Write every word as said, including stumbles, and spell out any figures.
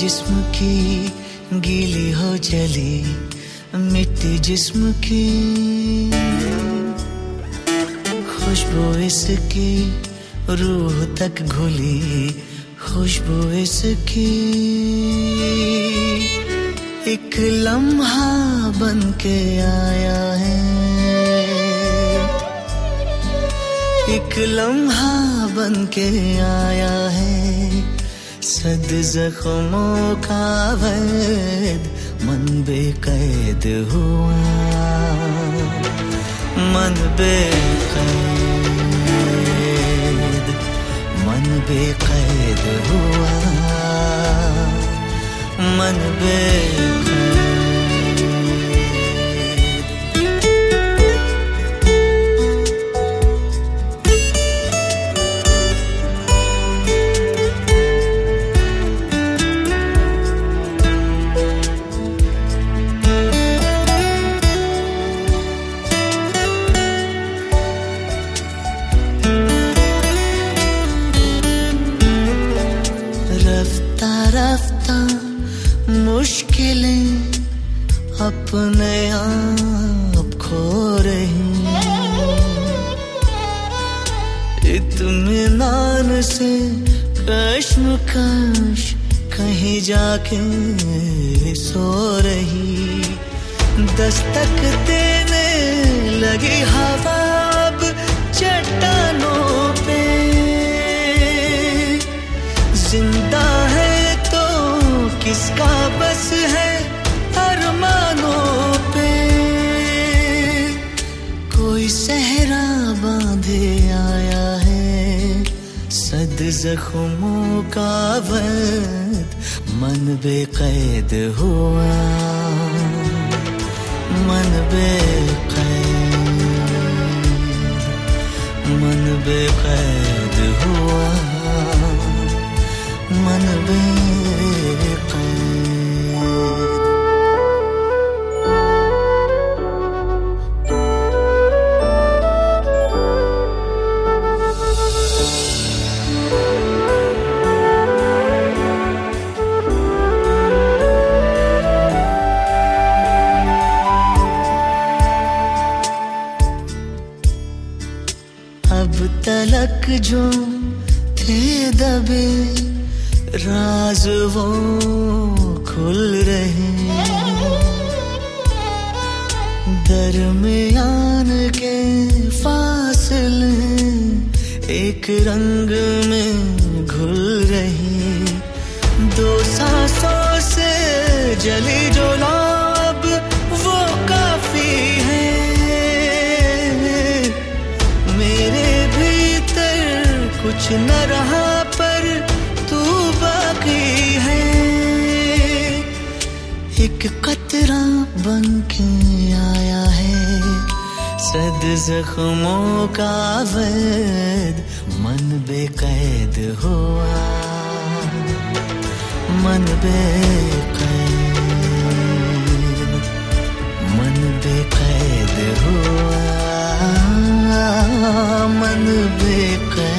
जिस्म की गीली हो चली, मिट्टी जिस्म की खुशबू इसकी रूह तक घुली, खुशबू इसकी एक लम्हा बन के आया है, एक लम्हा बन के आया है। सद जख्मों का वैद मन बेकैद हुआ, मन बेकैद, मन बेकैद हुआ, मन बेकैद। रफ्ता रफ्ता मुश्किलें अपने आप खो रही, इत्मीनान से कश्मकश कहीं जाके सो रही। दस्तक देने लगी हवा अब चट्टानों पे, जिंदा है तो किसका बस है अरमानों पे। कोई सहरा बांधे आया है, सद जख्मों का वैद मन बेकैद हुआ, मन बेकैद, मन बेकैद हुआ, मन बेकैद। अब तलक जो थे दबे राज वो खुल रहे, दरमियान के फासले एक रंग में घुल रही। दो सांसों से जली जो लब वो काफी है, मेरे भीतर कुछ न रहा पर तू बाकी है। एक कतरा बन के आया है, सद जख्मों का वैद मन बेकैद हुआ, मन बेकैद, मन बेकैद हुआ, मन बेकैद।